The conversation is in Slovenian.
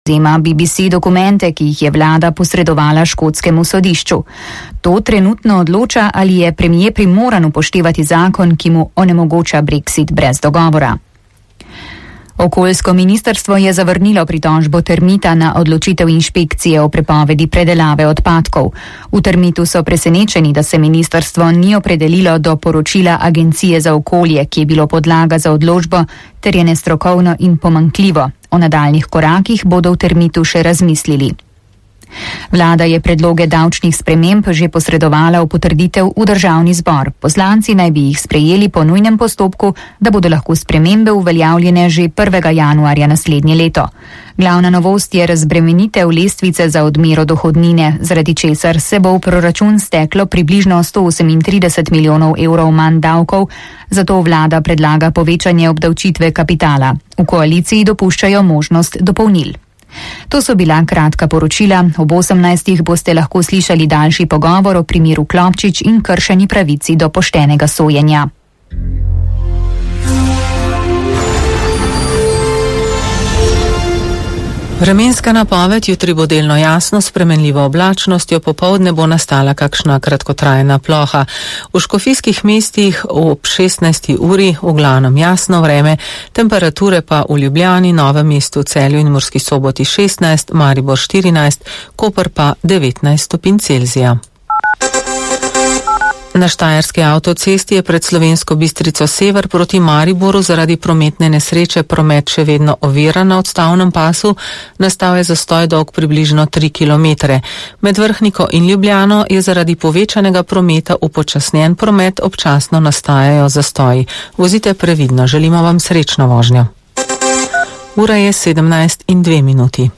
Vzema BBC dokumente, ki jih je vlada posredovala škotskemu sodišču. To trenutno odloča, ali je premier primoran upoštevati zakon, ki mu onemogoča Brexit brez dogovora. Okoljsko ministrstvo je zavrnilo pritožbo Termita na odločitev inšpekcije o prepovedi predelave odpadkov. V Termitu so presenečeni, da se ministrstvo ni opredelilo do poročila Agencije za okolje, ki je bilo podlaga za odločbo, ter je nestrokovno in pomanjkljivo. O nadaljnjih korakih bodo v Termitu še razmislili. Vlada je predloge davčnih sprememb že posredovala v potrditev v državni zbor. Poslanci naj bi jih sprejeli po nujnem postopku, da bodo lahko spremembe uveljavljene že 1. januarja naslednje leto. Glavna novost je razbremenitev lestvice za odmero dohodnine, zaradi česar se bo v proračun steklo približno 138 milijonov evrov manj davkov, zato vlada predlaga povečanje obdavčitve kapitala. V koaliciji dopuščajo možnost dopolnil. To so bila kratka poročila. Ob 18. boste lahko slišali daljši pogovor o primeru Klopčič in kršeni pravici do poštenega sojenja. Vremenska napoved: jutri bo delno jasno, s spremenljivo oblačnostjo, popoldne bo nastala kakšna kratkotrajna ploha. V škofijskih mestih ob 16. uri v glavnem jasno vreme, temperature pa v Ljubljani, Novem mestu, Celju in Murski Soboti 16, Maribor 14, Koper pa 19 stopinj Celzija. Na Štajerski avtocesti je pred Slovensko Bistrico sever proti Mariboru zaradi prometne nesreče promet še vedno oviran na odstavnem pasu, nastal je zastoj dolg približno 3 km. Med Vrhniko in Ljubljano je zaradi povečanega prometa upočasnjen promet, občasno nastajajo zastoji. Vozite previdno, želimo vam srečno vožnjo. Ura je 17:02.